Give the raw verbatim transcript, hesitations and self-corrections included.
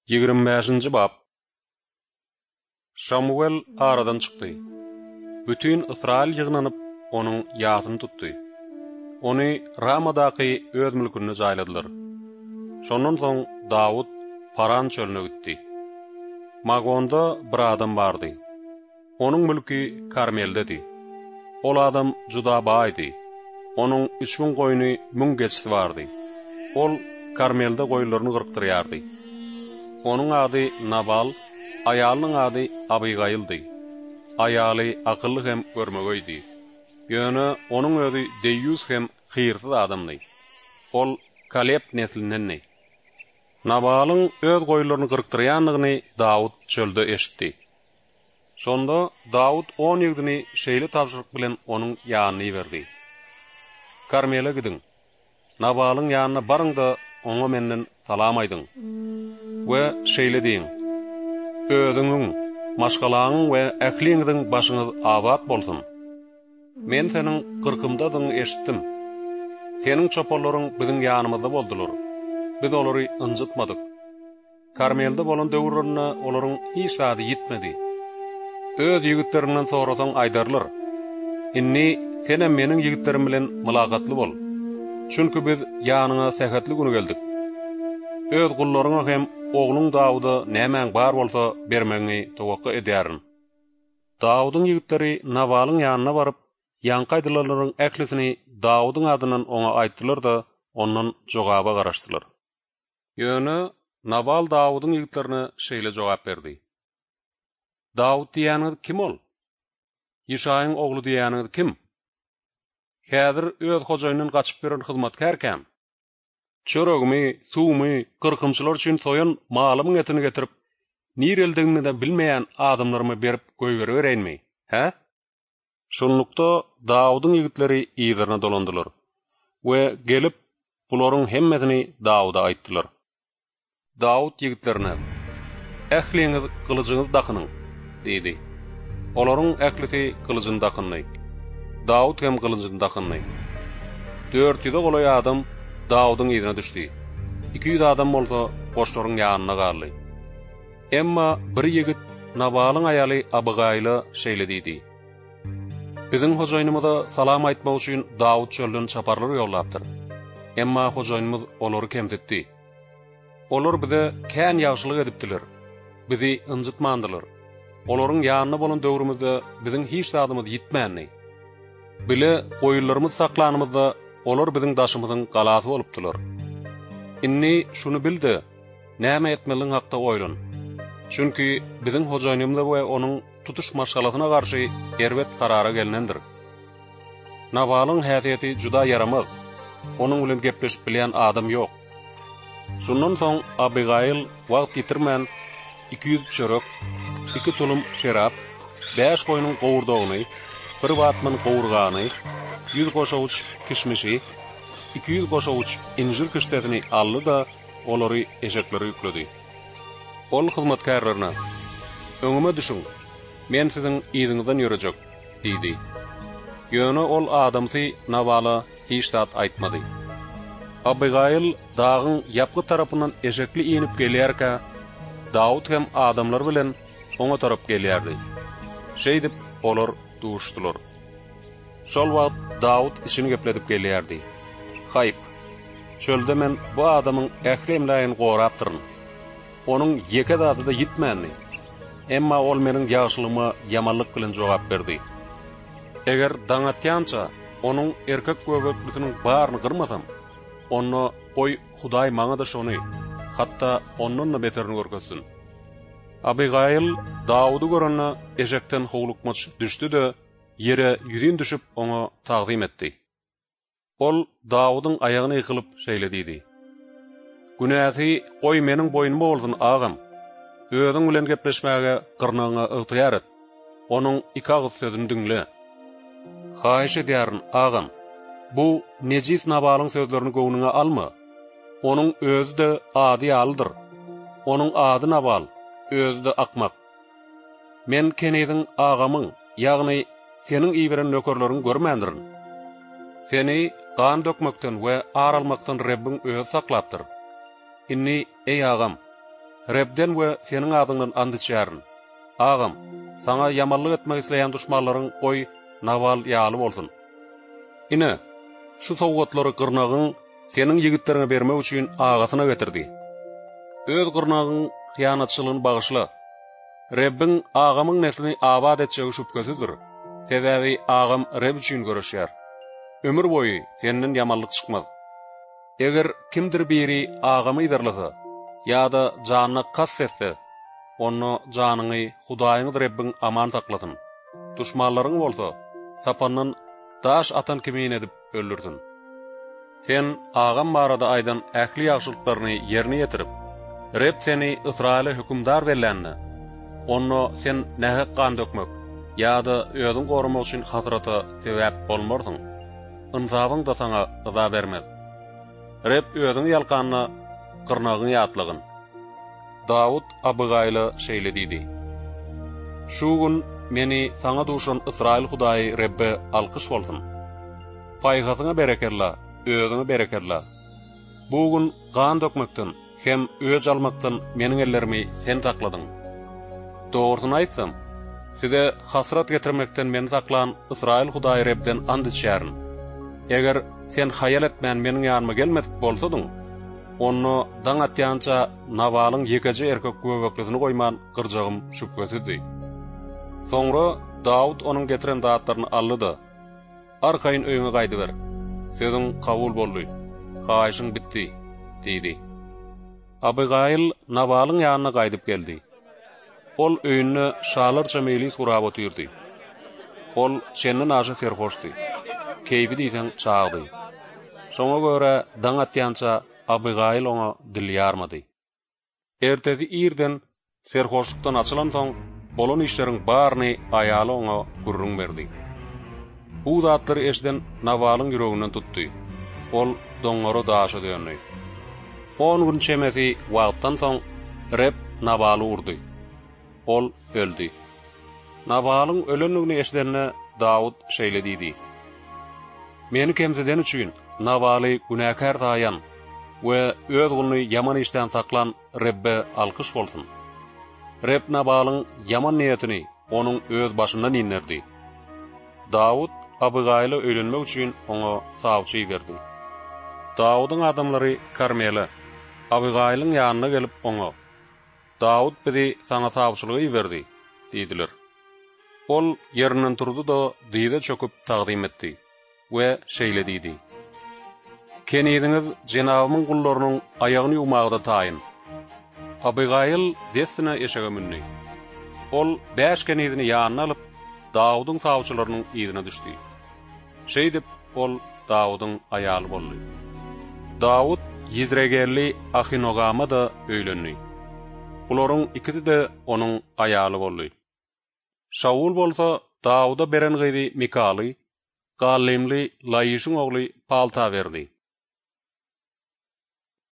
yigirme beşinji bab. Samuel aradan çıktı. Bütün İsrail yığınanıp onun yatını tuttu. Onu Rama'daki öz mülkünü jayladılar. Şondan soň Davud Paran çölüne gitti. Magonda bir adam vardı. Onun mülkü Karmel'dedi. Ol adam juda baydı. Onun üç bin koyunu mün geçti vardı. Ol Karmel'de koyunlarını kırktırıyardı. Onun adı Nabal, ayalının adı Abigail'di. Ayalı akıllı hem görmegeydi. Yönü onun ödü deyyus hem hıyırsız adamdı. Ol Kaleb neslindenni. Nabal'ın öz koyunlarını kırktırıyanlığını Davud çölde eşitti. Sonda Davud on yigdini şeyli tapşırık bilen onun yanını verdi. Karmel'e gidin. Nabal'ın yanına barın da ona menden salam aydın. Ve şeyle deyin. Ödüňiň, maşgalagyň we ähliňiň başyňyz abat bolsun. Men seniň kırkymdadyň eşitdim. Seniň çopalaryň biziň ýanymyzda boldular. Biz olary ynjytmadyk. Karmelde bolan döwürlerine olaryň hiç sady ýitmedi. Öz ýigitleriniň sorasaň aýdarlar. Inni sen hem meniň ýigitlerim bilen mulagatly bol. Çünki biz ýanyňa sehatli güni geldik. Öz gullaryňa hem oğlun Davuda nämäň bar bolsa bermeňi towakka edärin. Davudyň ýigitleri Nabal'yň ýanyna baryp, ýankaýdylaryň ählisini Davudyň adynan oňa aýtdylar da ondan jogaba garaşdylar. Ýöne Nabal Davudyň ýigitlerine şeýle jogap berdi. Dawud diýäniňiz kim ol? Ýişaýyň ogly diýäniňiz kim? Häzir öz hojaýynyň gaçyp beren hyzmatkärkäm. Çörögmi, suwmy, kırkymçylar üçin soýan malymyň etini getirip, nireldigini de bilmeýän adamlaryma berip goýbere berenmi? Hä? Şonlukda Davudyň ýigitleri ýygyna dolandylar we gelip bularyň hemmesini Davuda aýtdylar. Dawud ýigitlerine: "Ähliňiz kılıjyňyz dakynyň" dedi. Olaryň ählisi kılıjyny dakyndy. Dawud hem kılıjyny dakyndy. dört ýüze golay adam Davudyň ýerine düşdi. iki yüz adam bolsa goşlaryň ýanyna garly. Emma bir ýigit Nabal'yň aýaly Abigail'a şeýle diýdi: "Biziň hojaýynymyza salam aýtmak üçin Davud çölden çaparlar ýollapdyr. Emma hojaýynymyz olary kemsetdi. Olar bize kän ýagşylyk edipdiler. Bizi ynjytmandylar. Olaryň ýanyna bolan döwrümizde biziň hiç sadymyz ýitmänni. Bile goýullarymyz saklanymyzda olar biziň daşymyzyň galasy bolupdylar. Inni şunu bildi, näme etmeliň hakda oýlan. Çünki biziň hojaýynymyza we onuň tutuş maşgalasyna garşy erwet karara gelinendir. Nabal'yň häsiýeti juda ýaramak. Onuň bilen gepleşip bilýän adam ýok. Şundan soň Abigail wagt ýitirmän iki yüz çörek, iki tulum şerap, beş goýunyň gowurdagyny, bir batmyň gowurgany, yüz goşawuç kişmişi, iki yüz goşawuç injir kıştetini aldy da olary eşekleri ýükledi. Ol hyzmatkärlerine: "Öňüme düşüň, men siziň ýygyňyzdan ýörejek" diýdi. Ýöne ol adamsy Nabala hiç zat aýtmady. Abigail dağın ýapgy tarapyndan eşekli iňip gelýärkä, Dawud hem adamlar bilen oňa tarap gelýärdi. Şeýdip olar duşdylar. Şol wagt Dawud işini gepledip gelýärdi. "Haýp, çölde men bu adamyň ählemläýin gorapdyryn. Onuň ýeke zady da ýitmänni. Emma ol meniň ýagşylygyma ýamanlyk bilen jogap berdi. Eger daňatýança onuň erkek göbeklisiniň baryny gyrmasam, onu goý Hudaý maňa da şonu, hatda ondan da beterini görkezsin." Abigail Davudy görende eşekden howlukmaç düşdi de yere ýüzün düşüp oňa taqdim etdi. Ol Davudyň aýagyna ýykylyp şeýle diýdi: "Günäsi goý meniň boýnuma bolsun agam. Özüň bilen gepleşmäge gyrnaňa ygtyýar et. Onuň iki agyz sözüni diňle. Haýyş edýärin agam. Bu nejis Nabal'yň sözlerini göwnüňe alma. Onuň özü de ady ýalydyr. Onuň ady Nabal, özü de akmak. Men kenediň agamyň, ýagny seniň iýberen nökerleriň görmändirin. Seni gan dökmekden we aralmakdan Rabbim öz saklapdyr. Inni ey agam, Rebden we senin adyňdan and içýäryn. Agam, sana yamanlyk etmek isleýän duşmanlaryň goý nawal ýaly bolsun. Ine, şu sowgatlary gyrnagyň senin ýigitlerine bermek üçin agasyna getirdi. Öz gyrnagyň hyýanatçylygyny bagyşla. Rebbin agamyň neslini abad etjegi şüpgesidir. Sebäbi agam Reb üçin görüşýär. Ömür boyu senden yamanlyk çykmaz. Eger kimdir biri agamy ýerlese, ýa-da janyna kast etse, onu janyny Hudaýyň Rebbin aman taklasyn. Duşmanlaryň bolsa, sapandan taş atan kimin edip öldürsin. Sen agam barada aýdan ähli ýagşylyklaryny ýerine ýetirip, Reb seni Israile hükümdar berlenni. Onu sen nähe kan dökmek, ýa-da özüň gorumak üçin hasrata sebäp bolmarsyň. Insabyň da sana yza bermez. Reb özüň ýalkanyna gyrnagyny ýatlygyn. Dawud Abigaýla şeýle diýdi. Şu gün meni sana duşan Israil Hudaý Rebbe alkyş bolsun. Paýgasyňa berekerla, özüňe berekerla. Bu gün kan dökmekden hem öz almakdan meniň ellerimi sen sakladyň. Dogrusyny aýtsam, size hasrat getirmekden meni saklan Israil Hudaý Rebden and içýäryn. Eger sen hayal etmän meniň ýanyma gelmedik bolsadyň, onu daň atýança nawalyň ýekeje erkek göbeklisini goýman gyrjagym şüpgesiz. Soňra Dawud onuň getiren zatlaryny aldy. Arkaýyn öýüňe gaýdy ber. Sözüň kabul boldy. Haýşyň bitdi, diýdi. Abigail nawalyň ýanyna gaýdyp geldi. Ol öýünni şalarça meýlis gurap otyrdy. Ol çenden aşy serhoşdy. Keýbi diýsen çagdy. Şoňa görä daň atýança Abigail ona dil ýarmady. Ertesi ýerden serhoşlukdan açylan soň bolan işleriň baryny aýaly ona gurrun berdi. Bu zatlary eşden nawalyň ýüreginden tutdy. Ol doňary daşa döndü. On gün çemesi wagtdan soň Reb nawaly urdy. Ol öldü. Nawalyň ölenligini eşdenle Dawud şeýle diýdi. Meni kemseden üçin nawaly günäkär daýan we öz gununy yaman işden saklan Rebbe alkyş bolsun. Reb nawalyň yaman niýetini onuň öz başyndan inlerdi. Dawud Abigaýla ölenmek üçin oňa sawçy berdi. Dawudyň adamlary Karmela Abigaýlyň ýanyna gelip oňa Dawud bizi sana sawçylygy berdi, diýdiler. Ol ýerinden turdy da diýde çöküp taqdim etdi we şeýle diýdi. Kenediňiz Jenabymyň gullarynyň aýagyny ýumagda taýyn. Abigail desine eşege münni. Ol beş kenedini ýanyna alyp Dawudyň sawçylarynyň ýerine düşdi. Şeý dip ol Dawudyň aýaly boldy. Dawud Yizregelli Ahinogama da öýlendi. Olaryň ikisi de onuň aýaly boldy. Shaul bolsa Dawuda beren gydy Mikaly, Galimli Laýyşyň ogly Palta berdi.